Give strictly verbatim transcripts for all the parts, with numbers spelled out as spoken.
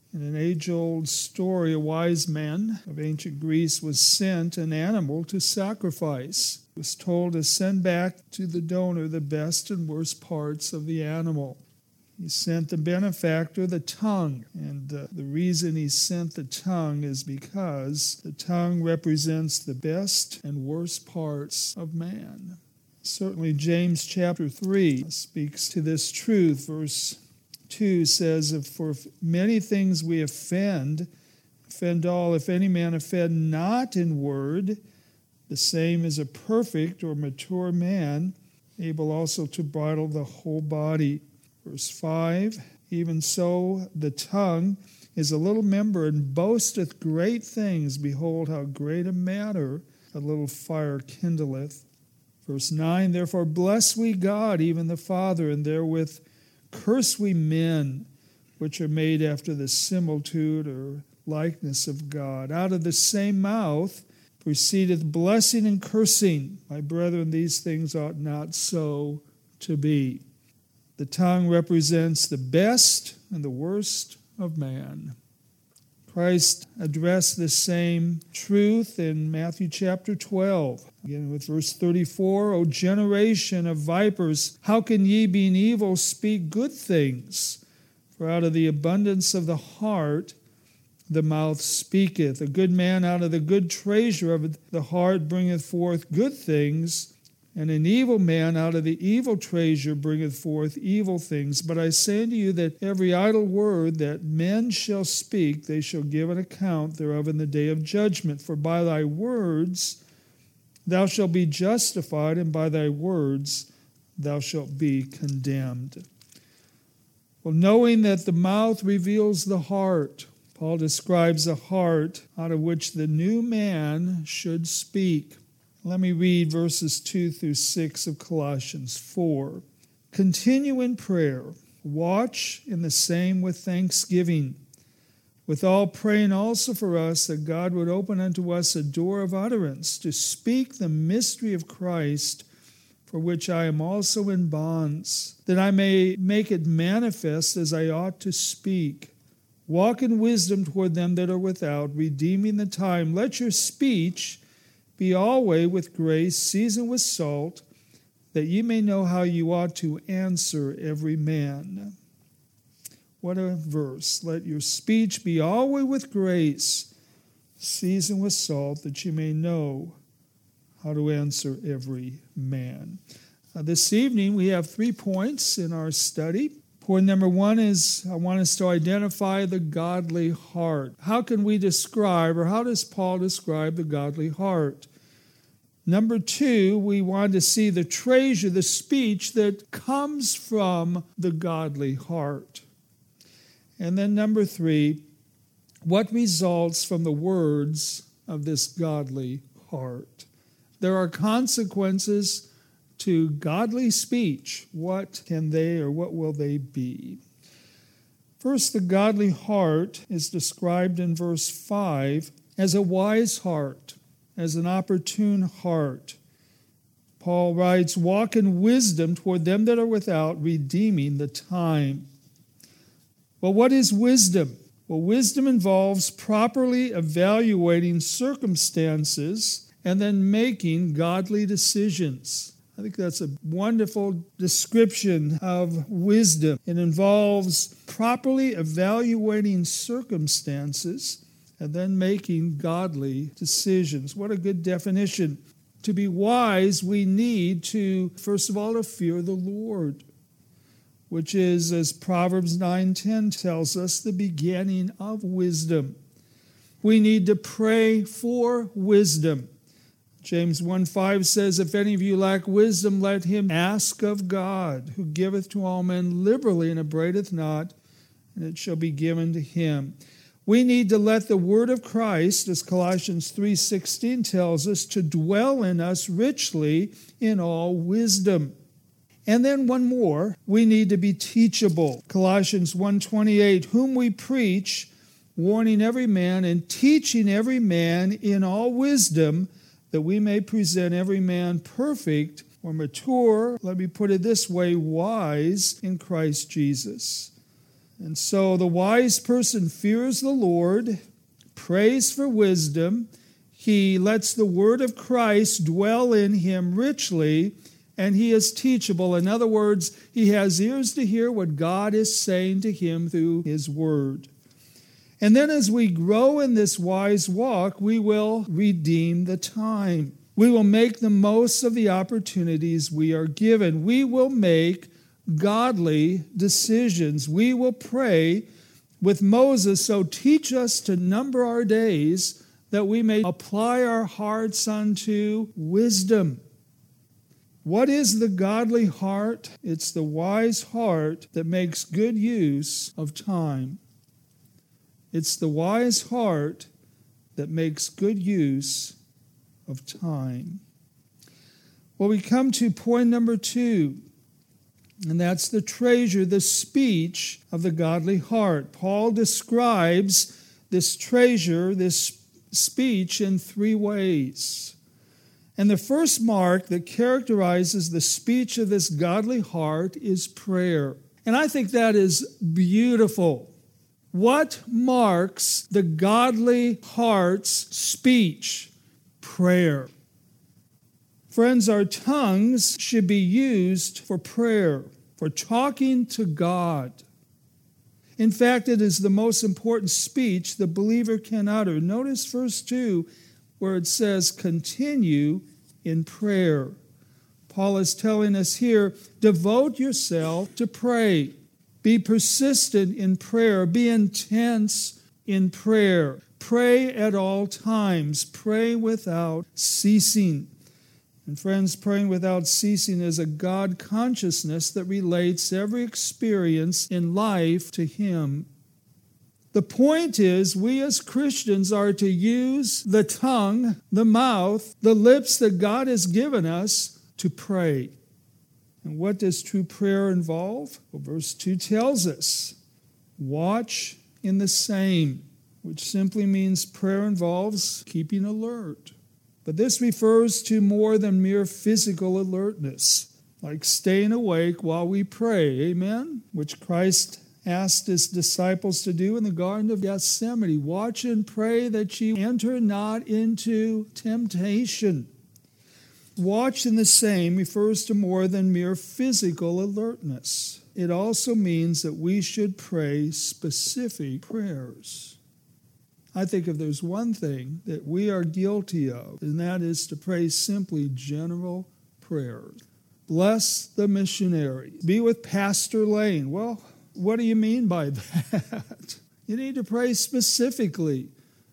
In an age-old story, a wise man of ancient Greece was sent an animal to sacrifice. He was told to send back to the donor the best and worst parts of the animal. He sent the benefactor the tongue, and uh, the reason he sent the tongue is because the tongue represents the best and worst parts of man. Certainly James chapter three speaks to this truth. Verse two says, "If for many things we offend, offend all. If any man offend not in word, the same is a perfect or mature man, able also to bridle the whole body." Verse five, "Even so the tongue is a little member, and boasteth great things. Behold, how great a matter a little fire kindleth." Verse nine, "Therefore bless we God, even the Father, and therewith curse we men, which are made after the similitude or likeness of God. Out of the same mouth proceedeth blessing and cursing. My brethren, these things ought not so to be." The tongue represents the best and the worst of man. Christ addressed this same truth in Matthew chapter twelve, beginning with verse thirty-four. "O generation of vipers, how can ye, being evil, speak good things? For out of the abundance of the heart the mouth speaketh. A good man out of the good treasure of the heart bringeth forth good things, and an evil man out of the evil treasure bringeth forth evil things. But I say unto you that every idle word that men shall speak, they shall give an account thereof in the day of judgment. For by thy words thou shalt be justified, and by thy words thou shalt be condemned." Well, knowing that the mouth reveals the heart, Paul describes a heart out of which the new man should speak. Let me read verses two through six of Colossians four. "Continue in prayer, watch in the same with thanksgiving, withal praying also for us that God would open unto us a door of utterance to speak the mystery of Christ, for which I am also in bonds, that I may make it manifest as I ought to speak. Walk in wisdom toward them that are without, redeeming the time. Let your speech be always with grace, seasoned with salt, that ye may know how you ought to answer every man." What a verse. "Let your speech be always with grace, seasoned with salt, that you may know how to answer every man." Uh, this evening we have three points in our study. Point number one is I want us to identify the godly heart. How can we describe, or how does Paul describe the godly heart? Number two, we want to see the treasure, the speech that comes from the godly heart. And then number three, what results from the words of this godly heart? There are consequences to godly speech. What can they or what will they be? First, the godly heart is described in verse five as a wise heart, as an opportune heart. Paul writes, "Walk in wisdom toward them that are without, redeeming the time." Well, what is wisdom? Well, wisdom involves properly evaluating circumstances and then making godly decisions. I think that's a wonderful description of wisdom. It involves properly evaluating circumstances and then making godly decisions. What a good definition. To be wise, we need to, first of all, to fear the Lord, which is, as Proverbs nine ten tells us, the beginning of wisdom. We need to pray for wisdom. James one five says, "If any of you lack wisdom, let him ask of God, who giveth to all men liberally and upbraideth not, and it shall be given to him." We need to let the word of Christ, as Colossians three sixteen tells us, to dwell in us richly in all wisdom. And then one more, we need to be teachable. Colossians one twenty-eight, "Whom we preach, warning every man and teaching every man in all wisdom, that we may present every man perfect or mature," let me put it this way, wise in Christ Jesus. And so the wise person fears the Lord, prays for wisdom. He lets the word of Christ dwell in him richly, and he is teachable. In other words, he has ears to hear what God is saying to him through his word. And then as we grow in this wise walk, we will redeem the time. We will make the most of the opportunities we are given. We will make godly decisions. We will pray with Moses, so teach us to number our days that we may apply our hearts unto wisdom. What is the godly heart? It's the wise heart that makes good use of time. It's the wise heart that makes good use of time. Well, we come to point number two, and that's the treasure, the speech of the godly heart. Paul describes this treasure, this speech, in three ways. And the first mark that characterizes the speech of this godly heart is prayer. And I think that is beautiful. What marks the godly heart's speech? Prayer. Friends, our tongues should be used for prayer, for talking to God. In fact, it is the most important speech the believer can utter. Notice verse two, where it says, continue in prayer. Paul is telling us here, devote yourself to pray. Be persistent in prayer. Be intense in prayer. Pray at all times. Pray without ceasing. And friends, praying without ceasing is a God consciousness that relates every experience in life to Him. The point is, we as Christians are to use the tongue, the mouth, the lips that God has given us to pray. And what does true prayer involve? Well, verse two tells us, watch in the same, which simply means prayer involves keeping alert. But this refers to more than mere physical alertness, like staying awake while we pray, amen? Which Christ asked his disciples to do in the Garden of Gethsemane. Watch and pray that ye enter not into temptation. Watch in the same refers to more than mere physical alertness. It also means that we should pray specific prayers. I think if there's one thing that we are guilty of, and that is to pray simply general prayers. Bless the missionary. Be with Pastor Lane. Well, what do you mean by that? You need to pray specifically.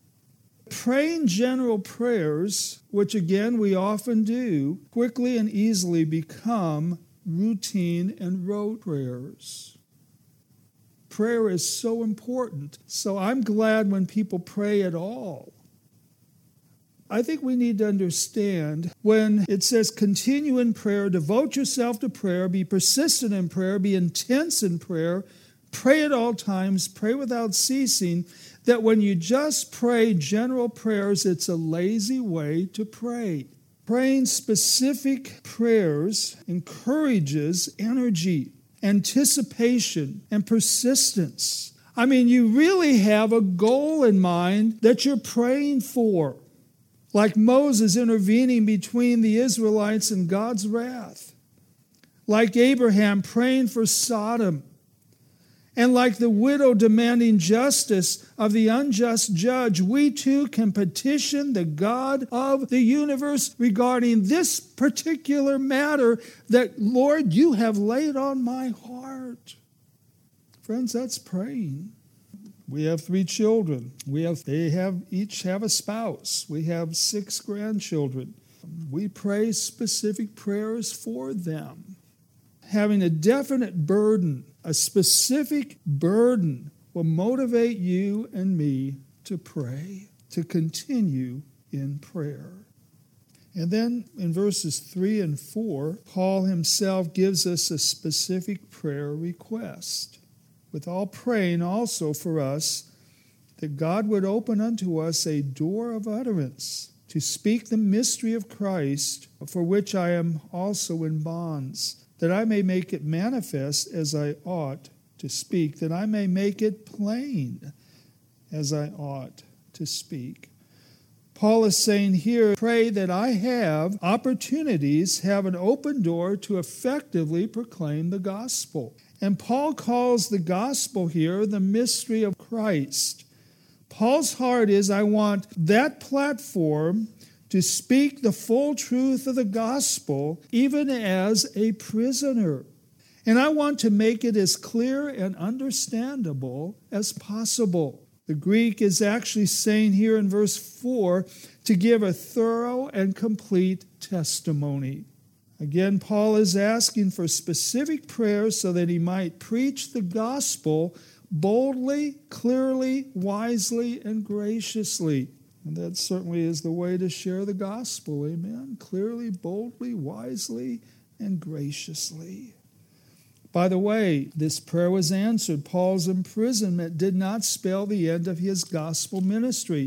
Praying general prayers, which again we often do, quickly and easily become routine and rote prayers. Prayer is so important. So I'm glad when people pray at all. I think we need to understand when it says continue in prayer, devote yourself to prayer, be persistent in prayer, be intense in prayer, pray at all times, pray without ceasing, that when you just pray general prayers, it's a lazy way to pray. Praying specific prayers encourages energy, anticipation, and persistence. I mean, you really have a goal in mind that you're praying for. Like Moses intervening between the Israelites and God's wrath. Like Abraham praying for Sodom. And like the widow demanding justice of the unjust judge, we too can petition the God of the universe regarding this particular matter that, Lord, you have laid on my heart. Friends, that's praying. We have three children. We have they have each have a spouse. We have six grandchildren. We pray specific prayers for them. Having a definite burden, a specific burden will motivate you and me to pray, to continue in prayer. And then in verses three and four, Paul himself gives us a specific prayer request. With all praying also for us, that God would open unto us a door of utterance, to speak the mystery of Christ, for which I am also in bonds, that I may make it manifest as I ought to speak, that I may make it plain as I ought to speak. Paul is saying here, pray that I have opportunities, have an open door to effectively proclaim the gospel. And Paul calls the gospel here the mystery of Christ. Paul's heart is, I want that platform to speak the full truth of the gospel, even as a prisoner. And I want to make it as clear and understandable as possible. The Greek is actually saying here in verse four to give a thorough and complete testimony. Again, Paul is asking for specific prayers so that he might preach the gospel boldly, clearly, wisely, and graciously. And that certainly is the way to share the gospel, amen? Clearly, boldly, wisely, and graciously. By the way, this prayer was answered. Paul's imprisonment did not spell the end of his gospel ministry.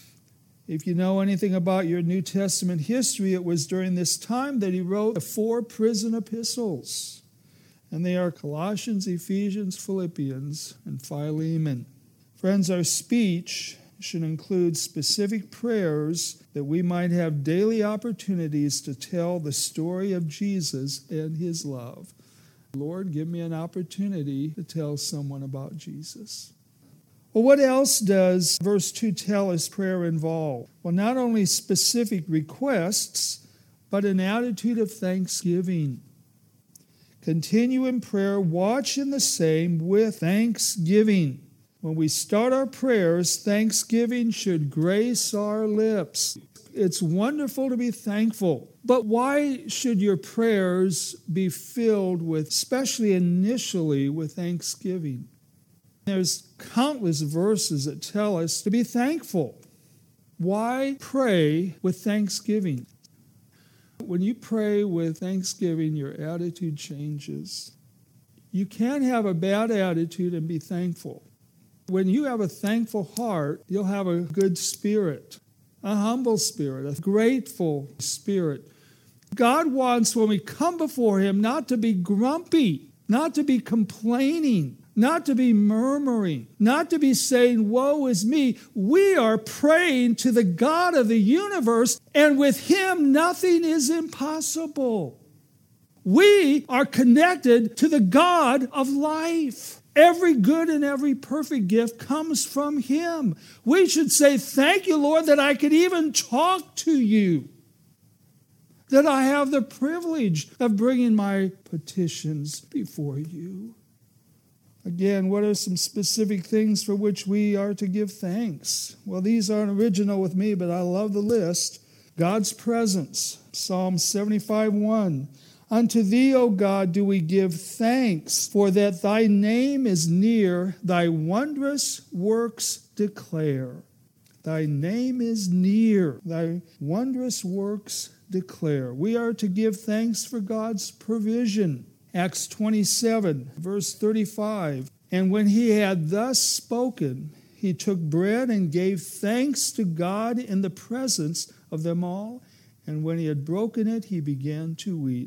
If you know anything about your New Testament history, it was during this time that he wrote the four prison epistles. And they are Colossians, Ephesians, Philippians, and Philemon. Friends, our speech should include specific prayers that we might have daily opportunities to tell the story of Jesus and his love. Lord, give me an opportunity to tell someone about Jesus. Well, what else does verse two tell us prayer involve? Well, not only specific requests, but an attitude of thanksgiving. Continue in prayer, watch in the same with thanksgiving. When we start our prayers, thanksgiving should grace our lips. It's wonderful to be thankful. But why should your prayers be filled with, especially initially, with thanksgiving? There's countless verses that tell us to be thankful. Why pray with thanksgiving? When you pray with thanksgiving, your attitude changes. You can't have a bad attitude and be thankful. When you have a thankful heart, you'll have a good spirit, a humble spirit, a grateful spirit. God wants, when we come before him, not to be grumpy, not to be complaining, not to be murmuring, not to be saying, woe is me. We are praying to the God of the universe, and with him nothing is impossible. We are connected to the God of life. Every good and every perfect gift comes from him. We should say, thank you, Lord, that I could even talk to you, that I have the privilege of bringing my petitions before you. Again, what are some specific things for which we are to give thanks? Well, these aren't original with me, but I love the list. God's presence, Psalm seventy-five one. Unto thee, O God, do we give thanks, for that thy name is near, thy wondrous works declare. Thy name is near, thy wondrous works declare. We are to give thanks for God's provision. Acts twenty-seven, verse thirty-five. And when he had thus spoken, he took bread and gave thanks to God in the presence of them all. And when he had broken it, he began to eat.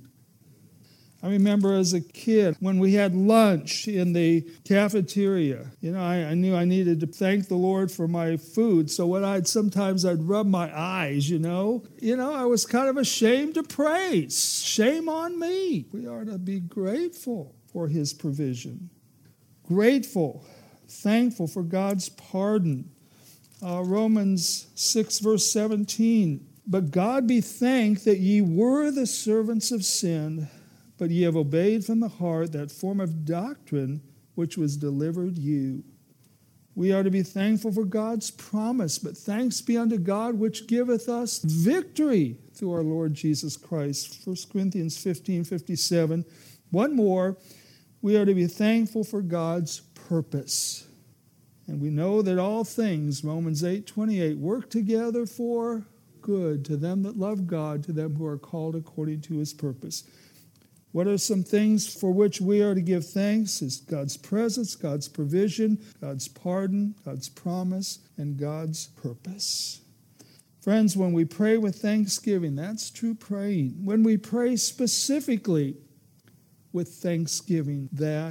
I remember as a kid when we had lunch in the cafeteria, you know, I, I knew I needed to thank the Lord for my food. So what I'd sometimes I'd rub my eyes, you know. You know, I was kind of ashamed to pray. Shame on me. We are to be grateful for his provision. Grateful, thankful for God's pardon. Uh, Romans six, verse seventeen. But God be thanked that ye were the servants of sin, but ye have obeyed from the heart that form of doctrine which was delivered you. We are to be thankful for God's promise, but thanks be unto God which giveth us victory through our Lord Jesus Christ. First Corinthians fifteen fifty-seven. One more, we are to be thankful for God's purpose. And we know that all things, Romans eight twenty-eight, work together for good to them that love God, to them who are called according to his purpose. What are some things for which we are to give thanks? Is God's presence, God's provision, God's pardon, God's promise, and God's purpose. Friends, when we pray with thanksgiving, that's true praying. When we pray specifically with thanksgiving, that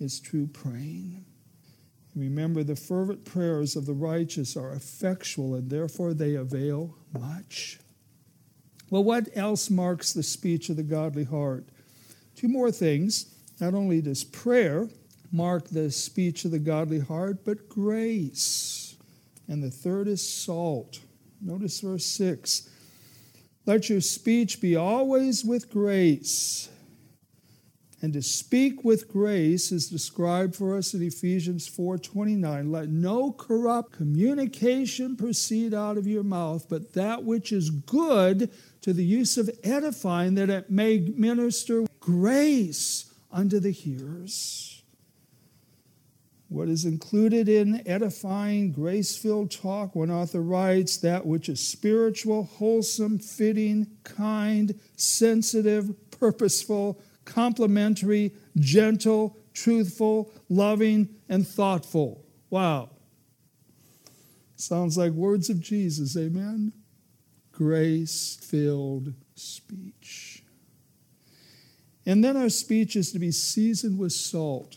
is true praying. Remember, the fervent prayers of the righteous are effectual, and therefore they avail much. Well, what else marks the speech of the godly heart? Two more things. Not only does prayer mark the speech of the godly heart, but grace. And the third is salt. Notice verse six. Let your speech be always with grace. And to speak with grace is described for us in Ephesians four twenty-nine. Let no corrupt communication proceed out of your mouth, but that which is good to the use of edifying, that it may minister grace unto the hearers. What is included in edifying, grace-filled talk? One author writes, that which is spiritual, wholesome, fitting, kind, sensitive, purposeful, complimentary, gentle, truthful, loving, and thoughtful. Wow. Sounds like words of Jesus, amen? Grace-filled speech. And then our speech is to be seasoned with salt,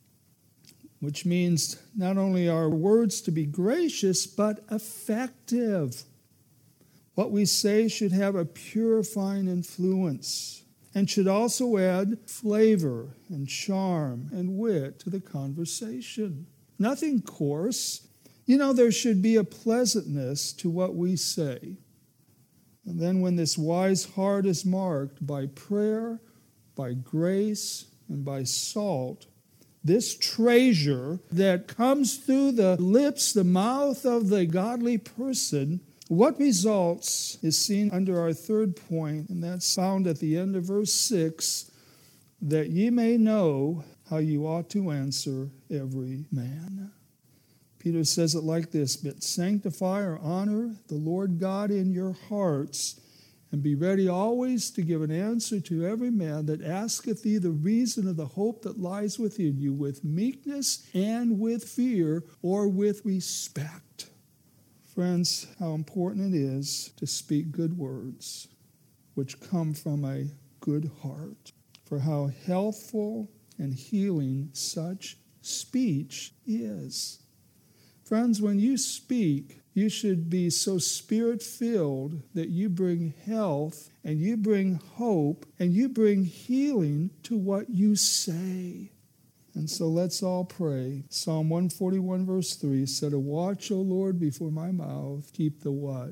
which means not only are words to be gracious, but effective. What we say should have a purifying influence, and should also add flavor and charm and wit to the conversation. Nothing coarse. You know, there should be a pleasantness to what we say. And then when this wise heart is marked by prayer, by grace, and by salt, this treasure that comes through the lips, the mouth of the godly person, what results is seen under our third point, and that's found at the end of verse six, that ye may know how you ought to answer every man. Peter says it like this, but sanctify or honor the Lord God in your hearts, and be ready always to give an answer to every man that asketh thee the reason of the hope that lies within you, with meekness and with fear, or with respect. Friends, how important it is to speak good words, which come from a good heart. For how healthful and healing such speech is. Friends, when you speak, you should be so spirit-filled that you bring health and you bring hope and you bring healing to what you say. And so let's all pray. Psalm one forty-one verse three said, a watch, O Lord, before my mouth. Keep the what?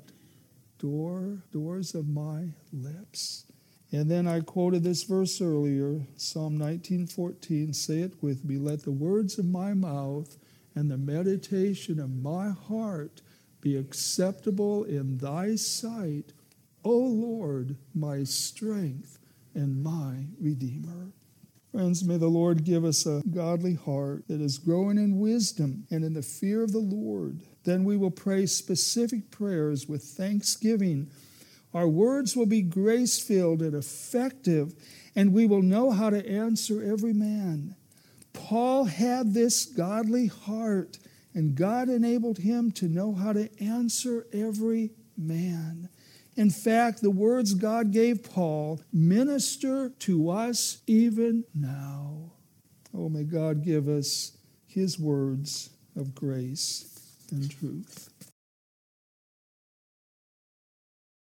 Door, doors of my lips. And then I quoted this verse earlier, Psalm nineteen fourteen. Say it with me. Let the words of my mouth and the meditation of my heart be acceptable in thy sight, O Lord, my strength and my Redeemer. Friends, may the Lord give us a godly heart that is growing in wisdom and in the fear of the Lord. Then we will pray specific prayers with thanksgiving. Our words will be grace-filled and effective, and we will know how to answer every man. Paul had this godly heart, and God enabled him to know how to answer every man. In fact, the words God gave Paul minister to us even now. Oh, may God give us his words of grace and truth.